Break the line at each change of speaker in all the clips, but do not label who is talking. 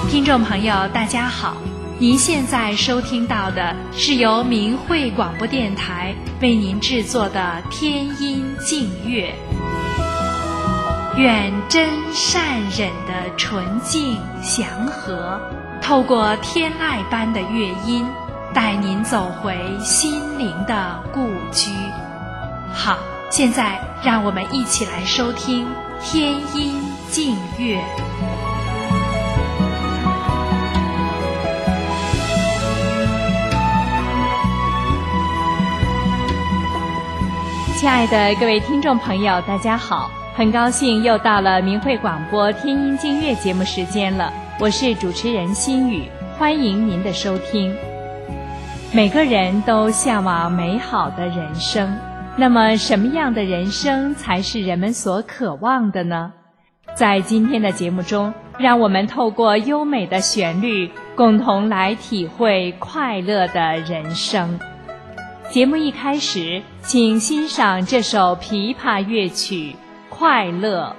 听众朋友大家好，您现在收听到的是由明慧广播电台为您制作的天音净乐。愿真善忍的纯净祥和，透过天籁般的乐音，带您走回心灵的故居。好，现在让我们一起来收听天音净乐。亲爱的各位听众朋友，大家好，很高兴又到了明慧广播天音净乐节目时间了，我是主持人心雨，欢迎您的收听。每个人都向往美好的人生，那么什么样的人生才是人们所渴望的呢？在今天的节目中，让我们透过优美的旋律，共同来体会快乐的人生。节目一开始，请欣赏这首琵琶乐曲《快乐》。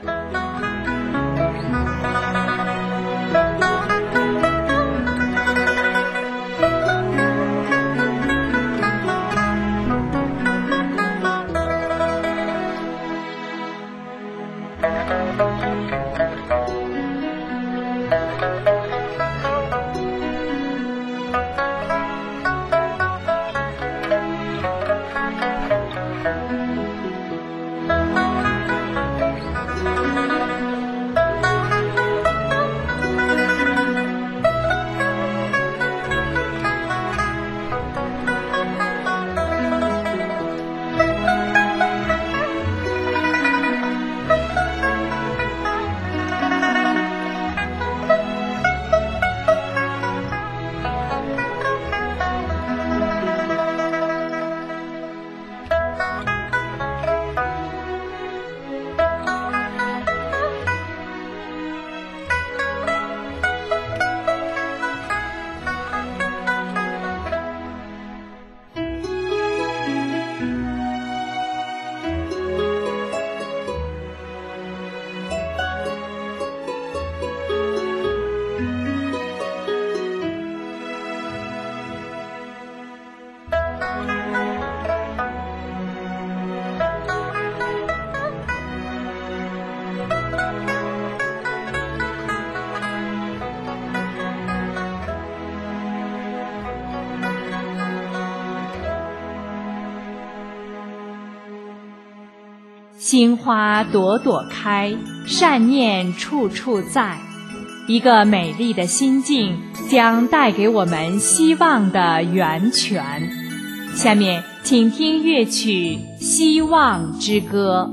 心花朵朵开，善念处处在。一个美丽的心境将带给我们希望的源泉。下面请听乐曲《希望之歌》。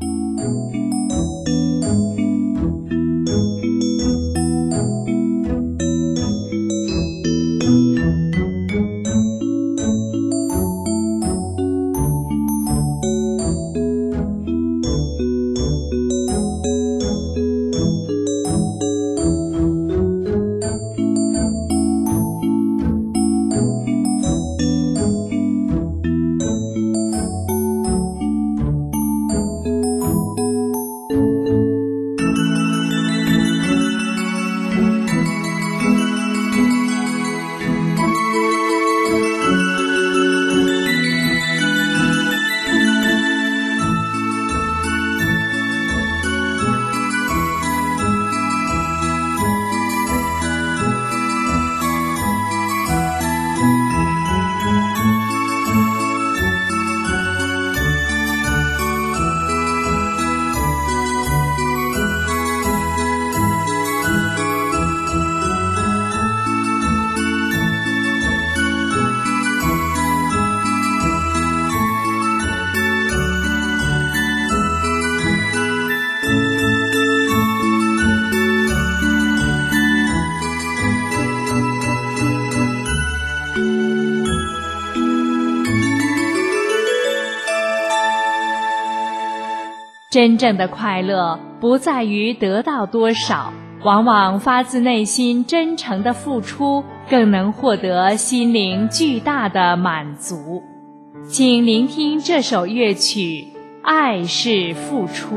真正的快乐不在于得到多少，往往发自内心真诚的付出，更能获得心灵巨大的满足。请聆听这首乐曲《爱是付出》。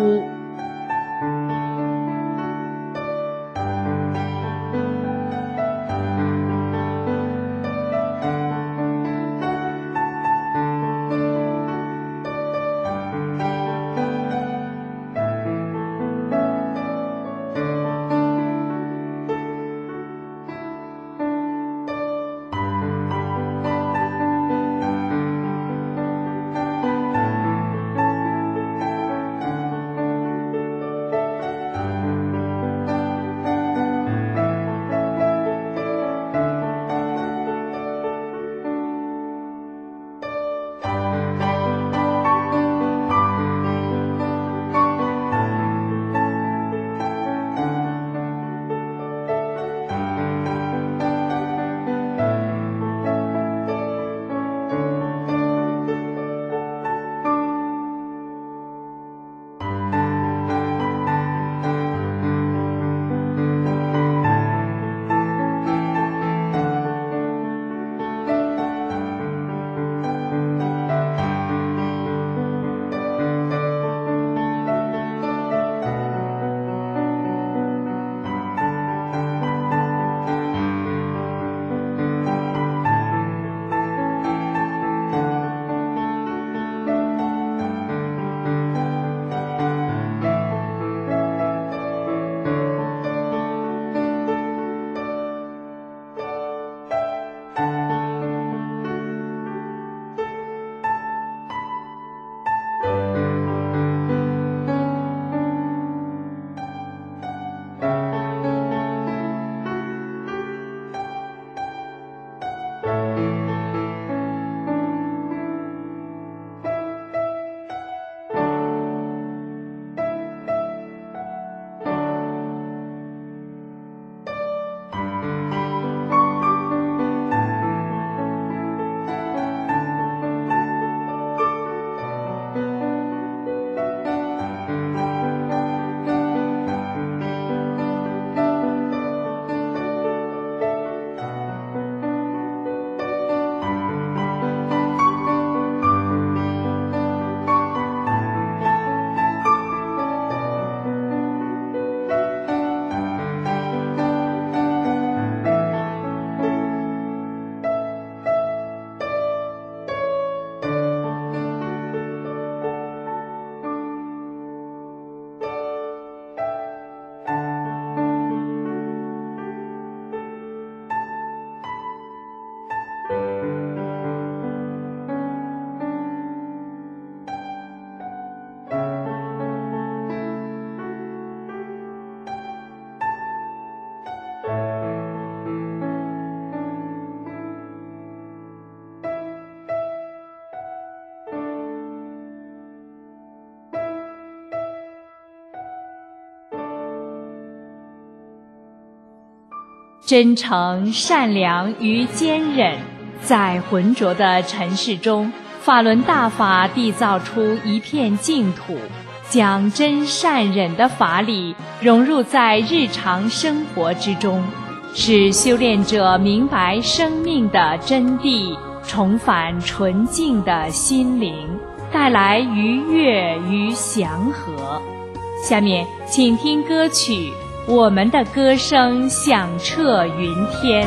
真诚、善良与坚忍，在浑浊的尘世中，法轮大法缔造出一片净土，将真善忍的法理融入在日常生活之中，使修炼者明白生命的真谛，重返纯净的心灵，带来愉悦与祥和。下面请听歌曲《我们的歌声响彻云天》。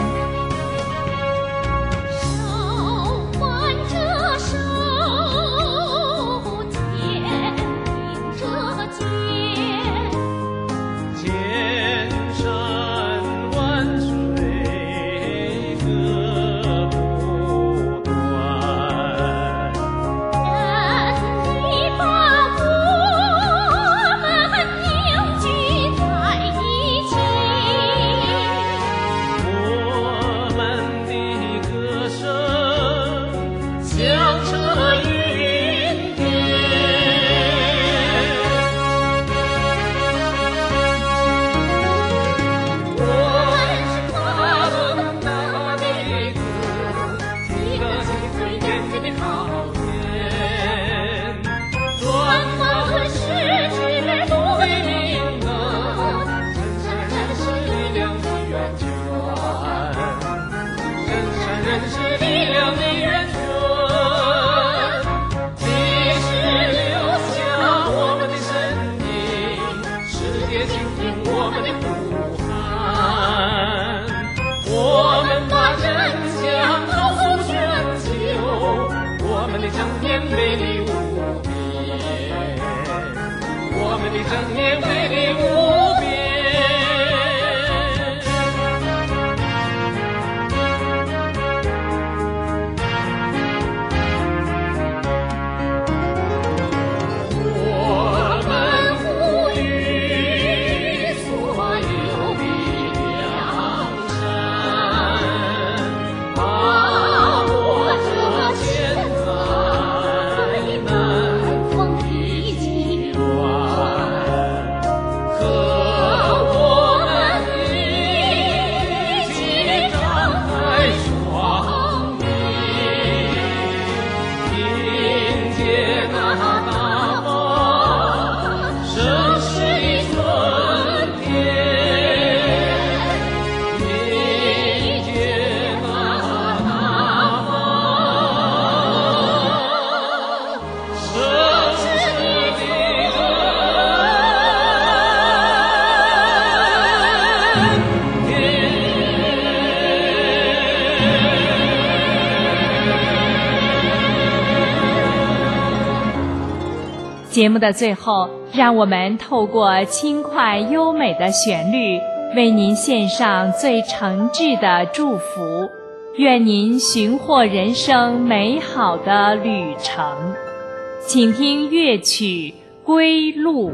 节目的最后，让我们透过轻快优美的旋律，为您献上最诚挚的祝福。愿您寻获人生美好的旅程。请听乐曲《归路》。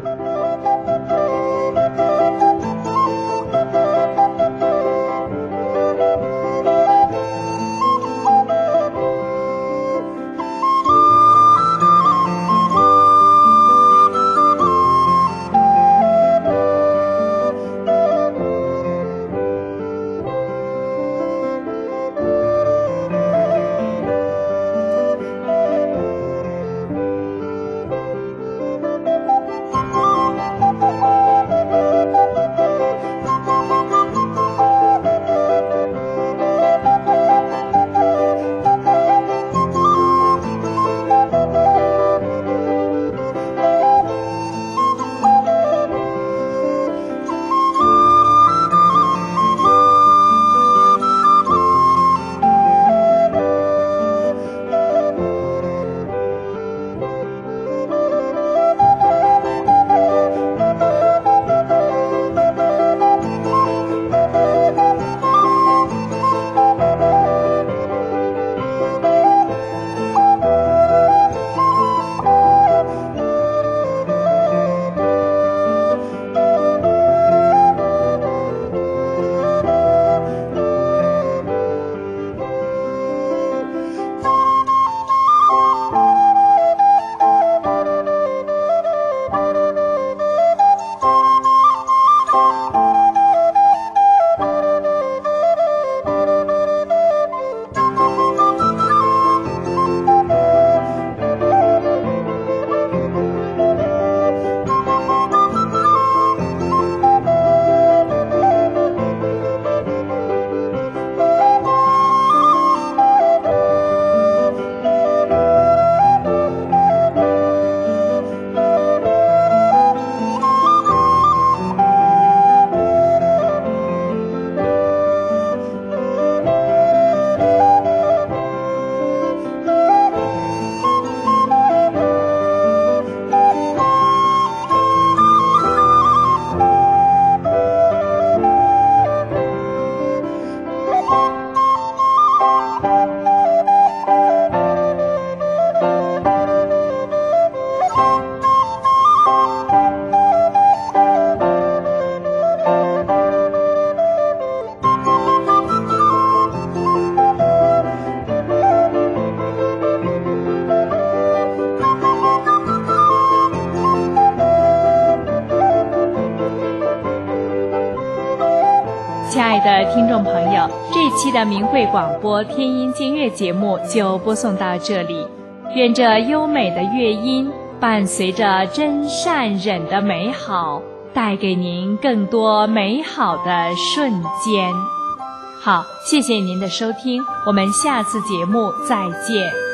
亲爱的听众朋友，这一期的明慧广播天音净乐节目就播送到这里。愿这优美的乐音伴随着真善忍的美好，带给您更多美好的瞬间。好，谢谢您的收听，我们下次节目再见。